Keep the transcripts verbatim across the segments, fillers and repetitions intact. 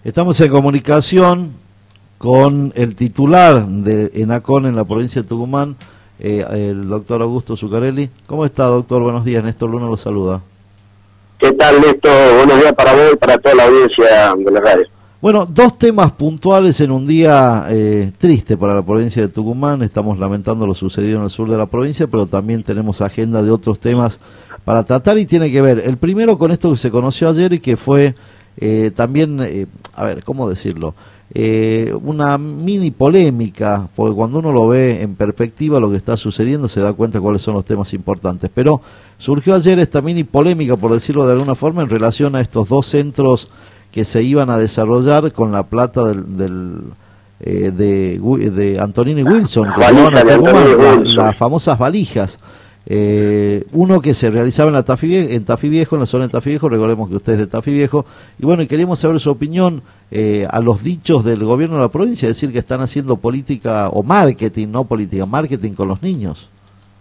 Estamos en comunicación con el titular de ENACON en la provincia de Tucumán, eh, el doctor Augusto Zuccarelli. ¿Cómo está, doctor? Buenos días. Néstor Luna lo saluda. ¿Qué tal, Néstor? Buenos días para vos y para toda la audiencia de la radio. Bueno, dos temas puntuales en un día eh, triste para la provincia de Tucumán. Estamos lamentando lo sucedido en el sur de la provincia, pero también tenemos agenda de otros temas para tratar y tiene que ver, el primero con esto que se conoció ayer y que fue eh, también, eh, a ver, ¿cómo decirlo? Eh, una mini polémica, porque cuando uno lo ve en perspectiva lo que está sucediendo se da cuenta cuáles son los temas importantes, pero surgió ayer esta mini polémica, por decirlo de alguna forma, en relación a estos dos centros que se iban a desarrollar con la plata del, del eh, de, de Antonini Wilson, que Valija de Antonini la, Wilson. las famosas valijas. Eh, uno que se realizaba en la Tafí Viejo, en Tafí Viejo, en la zona de Tafí Viejo, recordemos que usted es de Tafí Viejo, y bueno, y queríamos saber su opinión eh, a los dichos del gobierno de la provincia, decir que están haciendo política o marketing, no política, marketing con los niños.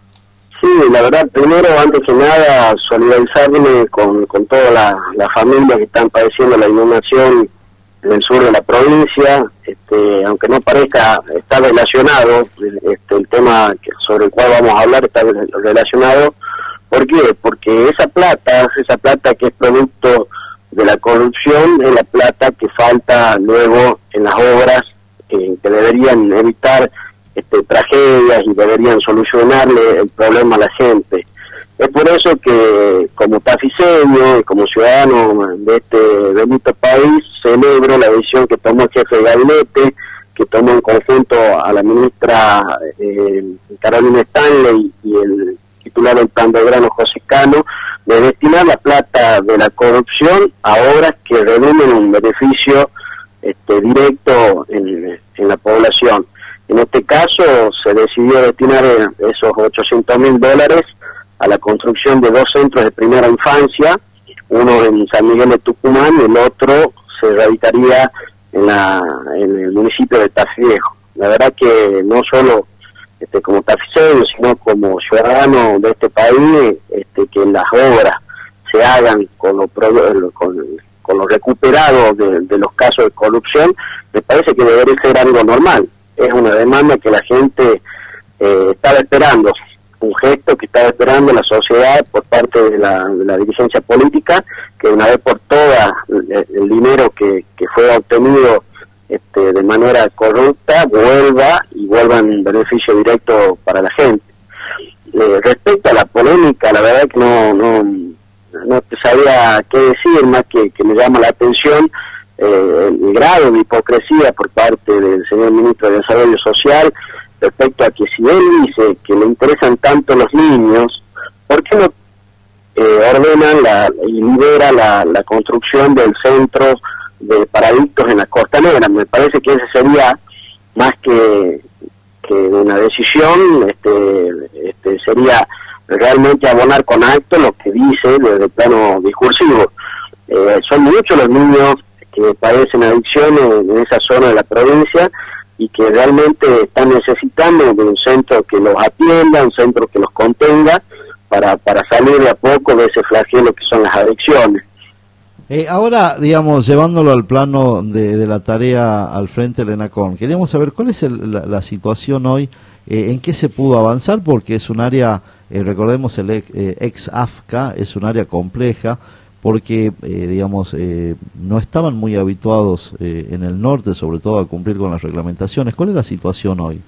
Sí, la verdad, primero, antes que nada, solidarizarme con, con todas las la familias que están padeciendo la inundación en el sur de la provincia, este, aunque no parezca, está relacionado, este, el tema que, sobre el cual vamos a hablar está relacionado. ¿Por qué? Porque esa plata, esa plata que es producto de la corrupción, es la plata que falta luego en las obras eh, que deberían evitar este, tragedias y deberían solucionarle el problema a la gente. Es por eso que como tafiseño y como ciudadano de este bendito país celebro la decisión que tomó el jefe de gabinete, que tomó en conjunto a la ministra eh, Carolina Stanley y el titular del Plan Belgrano, José Cano, de destinar la plata de la corrupción a obras que redunden un beneficio este, directo en, en la población. En este caso se decidió destinar esos ochocientos mil dólares a la construcción de dos centros de primera infancia, uno en San Miguel de Tucumán y el otro se radicaría en, la, en el municipio de Tafí Viejo. La verdad que no solo este, como tafiseño, sino como ciudadano de este país, este, que las obras se hagan con lo, con, con lo recuperado de, de los casos de corrupción, me parece que debería ser algo normal. Es una demanda que la gente eh, estaba esperando, un gesto que estaba esperando la sociedad por parte de la, de la dirigencia política, que una vez por todas el, el dinero que, que fue obtenido este, de manera corrupta vuelva y vuelva en beneficio directo para la gente. Eh, respecto a la polémica, la verdad que no no no te sabía qué decir, más que, que me llama la atención eh, el grado de hipocresía por parte del señor ministro de Desarrollo Social, respecto a que si él dice que le interesan tanto los niños, ¿por qué no eh, ordenan la, y libera la, la construcción del centro de paradictos en la Costanera? Me parece que ese sería, más que, que una decisión, este, este sería realmente abonar con acto lo que dice desde el plano discursivo. Eh, son muchos los niños que padecen adicciones en esa zona de la provincia y que realmente están necesitando de un centro que los atienda, un centro que los contenga, para, para salir de a poco de ese flagelo que son las adicciones. Eh, ahora, digamos, llevándolo al plano de, de la tarea al frente del ENACON, queríamos saber cuál es el, la, la situación hoy, eh, en qué se pudo avanzar, porque es un área, eh, recordemos el ex, eh, ex A F C A, es un área compleja, porque, eh, digamos, eh, no estaban muy habituados eh, en el norte, sobre todo a cumplir con las reglamentaciones. ¿Cuál es la situación hoy?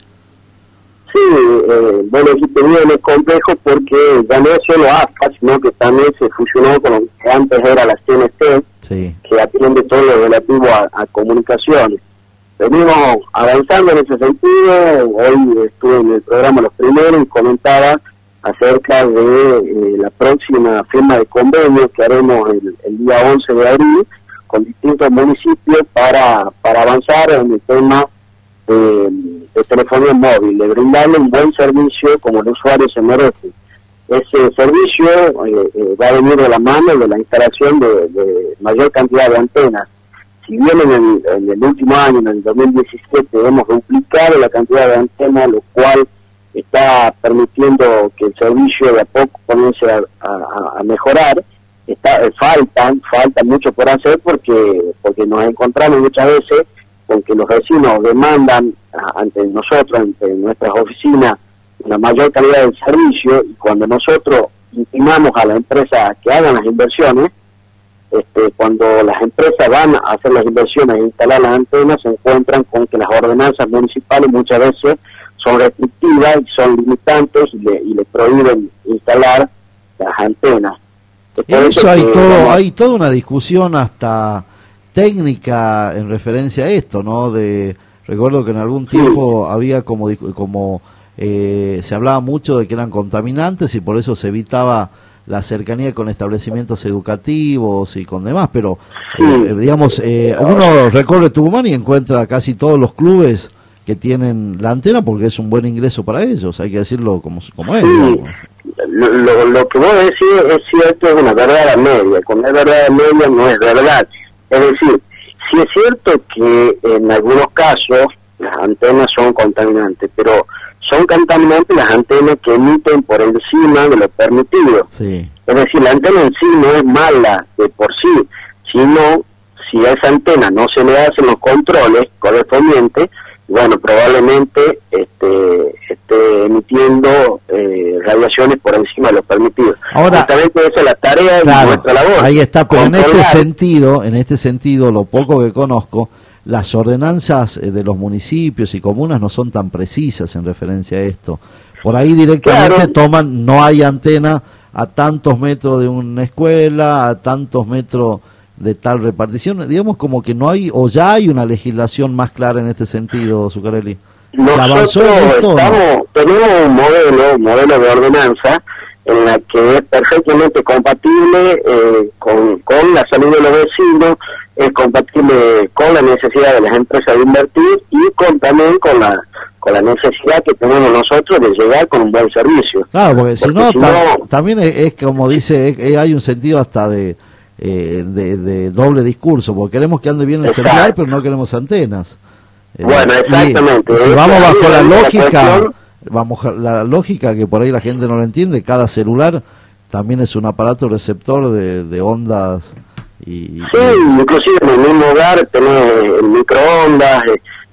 Sí, eh, bueno, aquí tenían el complejo porque ya no es solo A F A, sino que también se fusionó con lo que antes era la C N T, sí, que atiende todo lo relativo a, a comunicaciones. Venimos avanzando en ese sentido. Hoy estuve en el programa Los Primeros y comentaba acerca de eh, la próxima firma de convenio que haremos el, el día once de abril con distintos municipios para, para avanzar en el tema de, de telefonía móvil, de brindarle un buen servicio como el usuario se merece. Ese servicio eh, eh, va a venir de la mano de la instalación de, de mayor cantidad de antenas. Si bien en el, en el último año, en el dos mil diecisiete, hemos duplicado la cantidad de antenas, lo cual está permitiendo que el servicio de a poco comience a, a, a mejorar, está, faltan, falta mucho por hacer porque, porque nos encontramos muchas veces con que los vecinos demandan ante nosotros, ante nuestras oficinas, una mayor calidad del servicio, y cuando nosotros intimamos a las empresas que hagan las inversiones, este, cuando las empresas van a hacer las inversiones e instalar las antenas, se encuentran con que las ordenanzas municipales muchas veces son restrictivas y son limitantes y le, y le prohíben instalar las antenas. En eso hay que, todo, bueno, hay toda una discusión hasta técnica en referencia a esto, ¿no? De recuerdo que en algún tiempo sí. había como como eh, se hablaba mucho de que eran contaminantes y por eso se evitaba la cercanía con establecimientos educativos y con demás, pero sí. eh, digamos, eh, uno recorre Tucumán y encuentra casi todos los clubes que tienen la antena porque es un buen ingreso para ellos, hay que decirlo como, como es. Sí. Lo, lo, lo que vos decís es cierto, es una verdad a media, cuando es verdad a media no es verdad. Es decir, sí es cierto que en algunos casos las antenas son contaminantes, pero son contaminantes las antenas que emiten por encima de lo permitido. Sí. Es decir, la antena en sí no es mala de por sí, sino si a esa antena no se le hacen los controles correspondientes, bueno, probablemente este, esté emitiendo eh, radiaciones por encima de lo permitido. Ahora, justamente esa es la tarea claro, de nuestra labor. Ahí está, pero controlar. en este sentido, en este sentido, lo poco que conozco, las ordenanzas de los municipios y comunas no son tan precisas en referencia a esto. Por ahí directamente claro. toman, no hay antena a tantos metros de una escuela, a tantos metros de tal repartición, digamos como que no hay, o ya hay una legislación más clara en este sentido, Zuccarelli. Nosotros estamos, no? tenemos un modelo, un modelo de ordenanza en la que es perfectamente compatible eh, con, con la salud de los vecinos, es compatible con la necesidad de las empresas de invertir y con también con la con la necesidad que tenemos nosotros de llegar con un buen servicio. Claro, porque, porque si no, si tam no también es, es como dice, es, hay un sentido hasta de Eh, de, de doble discurso, porque queremos que ande bien el Exacto. celular, pero no queremos antenas. Eh, bueno, exactamente. Y, y si vamos bajo la lógica, cuestión... vamos a la lógica que por ahí la gente no lo entiende, cada celular también es un aparato receptor de, de ondas. Y, sí, y... inclusive en el mismo hogar tenés el microondas,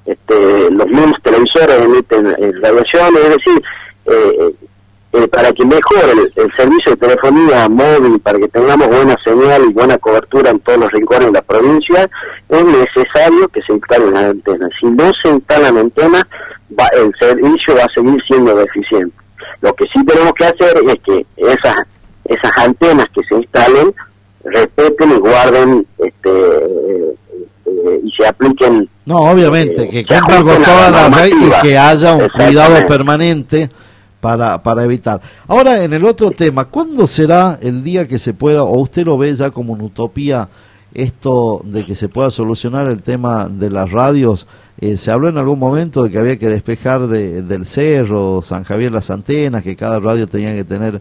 este, los mismos televisores emiten eh, radiaciones, es decir, eh, Eh, para que mejore el, el servicio de telefonía móvil, para que tengamos buena señal y buena cobertura en todos los rincones de la provincia, es necesario que se instalen las antenas. Si no se instalan antenas, va, el servicio va a seguir siendo deficiente. Lo que sí tenemos que hacer es que esas esas antenas que se instalen respeten y guarden este eh, eh, y se apliquen. No, obviamente, eh, que cumplan con todas las leyes y que haya un cuidado permanente para para evitar. Ahora, en el otro tema, ¿cuándo será el día que se pueda, o usted lo ve ya como una utopía, esto de que se pueda solucionar el tema de las radios? Eh, se habló en algún momento de que había que despejar de, del cerro, San Javier, las antenas, que cada radio tenía que tener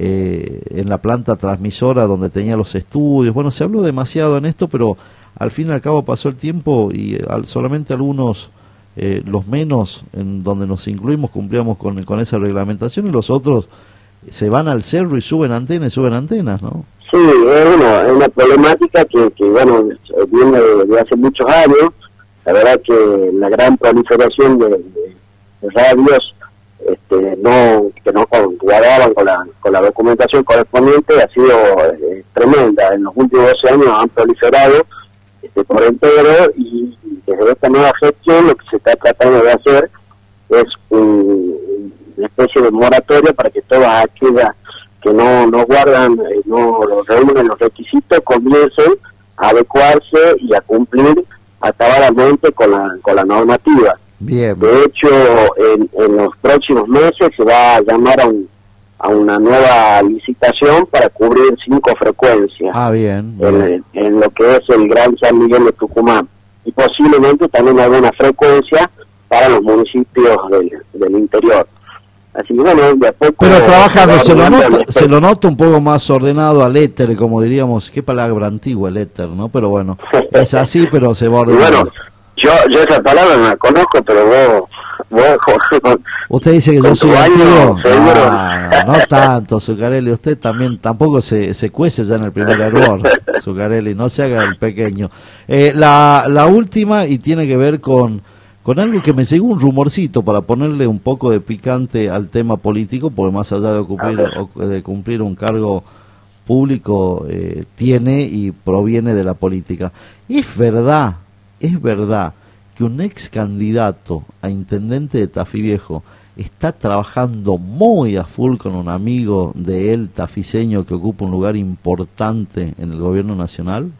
eh, en la planta transmisora donde tenía los estudios. Bueno, se habló demasiado en esto, pero al fin y al cabo pasó el tiempo y al, solamente algunos... Eh, los menos en donde nos incluimos cumplíamos con, con esa reglamentación y los otros se van al cerro y suben antenas y suben antenas, ¿no? Sí, es una, es una problemática que, que bueno, viene de, de hace muchos años. La verdad que la gran proliferación de, de, de radios este, no que no guardaban con la, con la documentación correspondiente ha sido eh, tremenda. En los últimos doce años han proliferado este, por entero, y desde esta nueva gestión lo que se está tratando de hacer es un, una especie de moratoria para que todas aquellas que no no guardan, eh, no reúnen los requisitos, comiencen a adecuarse y a cumplir acabadamente con la con la normativa. Bien. De hecho, en, en los próximos meses se va a llamar a, un, a una nueva licitación para cubrir cinco frecuencias. Ah, bien. bien. En, en lo que es el Gran San Miguel de Tucumán. Y posiblemente también alguna frecuencia para los municipios del, del interior. Así que bueno, de a poco... Pero trabajando, se lo, nota, se lo nota un poco más ordenado al éter, como diríamos, qué palabra antigua el éter, ¿no? Pero bueno, es así, pero se va ordenando. Bueno, yo, yo esa palabra no la conozco, pero vos bueno, con, usted dice que yo soy baño, antiguo. seguro. Ah, no tanto, Zuccarelli. Usted también tampoco se, se cuece ya en el primer error, Zuccarelli. No se haga el pequeño. Eh, la, la última, y tiene que ver con, con algo que me llegó un rumorcito para ponerle un poco de picante al tema político, porque más allá de cumplir, de cumplir un cargo público, eh, tiene y proviene de la política. Es verdad, es verdad que un ex candidato a intendente de Tafí Viejo está trabajando muy a full con un amigo de él, tafiseño, que ocupa un lugar importante en el gobierno nacional.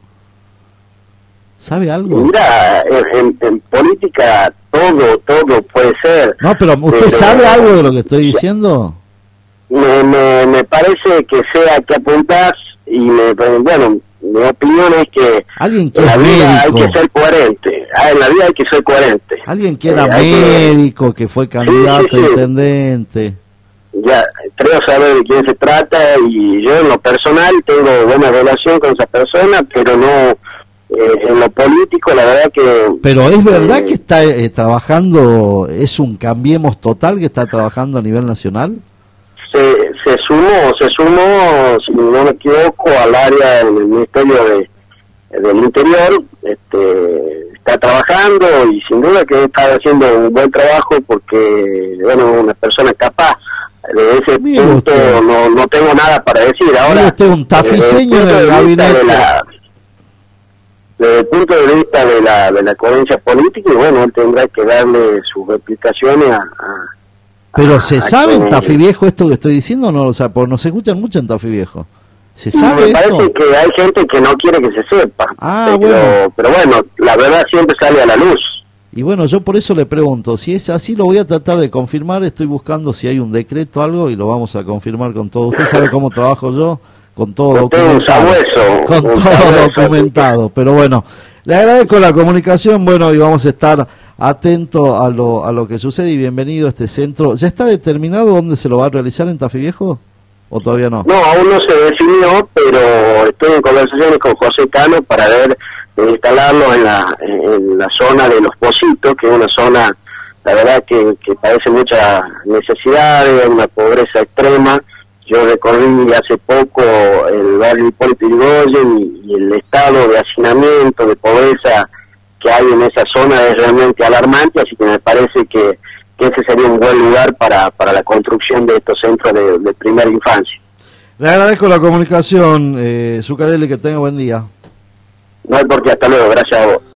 ¿Sabe algo? Mira, en, en, en política todo, todo puede ser. No, pero ¿usted pero, sabe algo de lo que estoy diciendo? Me, me, me parece que sea que apuntás y me, bueno, mi opinión es que alguien que en la vida médico. hay que ser coherente. Ah, en la vida hay que ser coherente. Alguien que era eh, médico, que... que fue candidato sí, sí, sí. a intendente. Ya, creo saber de quién se trata y yo en lo personal tengo buena relación con esa persona, pero no eh, en lo político, la verdad que... Pero es verdad eh, que está eh, trabajando, es un Cambiemos Total que está trabajando a nivel nacional. Se, se sumó, se sumó, si no me equivoco, al área del Ministerio de, del Interior, este, está trabajando y sin duda que está haciendo un buen trabajo porque, bueno, una persona capaz. De ese Mira punto no, no tengo nada para decir. Ahora, usted un tafiseño del gabinete. De la, desde el punto de vista de la, de la coherencia política, y bueno, él tendrá que darle sus explicaciones a... a Pero ah, se sabe en Tafí Viejo esto que estoy diciendo, o no, o sea, porque no se escuchan mucho en Tafí Viejo. ¿Se sabe Me parece esto? que hay gente que no quiere que se sepa. Ah, pero, bueno. Pero bueno, la verdad siempre sale a la luz. Y bueno, yo por eso le pregunto, si es así lo voy a tratar de confirmar, estoy buscando si hay un decreto o algo y lo vamos a confirmar con todo. ¿Usted sabe cómo trabajo yo? Con todo documentado. Sabueso, con todo sabueso, documentado. Sí. Pero bueno, le agradezco la comunicación, bueno, y vamos a estar atento a lo a lo que sucede y bienvenido a este centro. ¿Ya está determinado dónde se lo va a realizar en Tafí Viejo? ¿O todavía no? No, aún no se definió, pero estoy en conversaciones con José Cano para ver de instalarlo en la en la zona de Los Pocitos, que es una zona, la verdad, que, que padece muchas necesidades, una pobreza extrema. Yo recorrí hace poco el barrio Hipólito Yrigoyen y, y el estado de hacinamiento, de pobreza que hay en esa zona es realmente alarmante, así que me parece que, que ese sería un buen lugar para, para la construcción de estos centros de, de primera infancia. Le agradezco la comunicación, eh, Zuccarelli, que tenga buen día. No hay por qué, hasta luego, gracias a vos.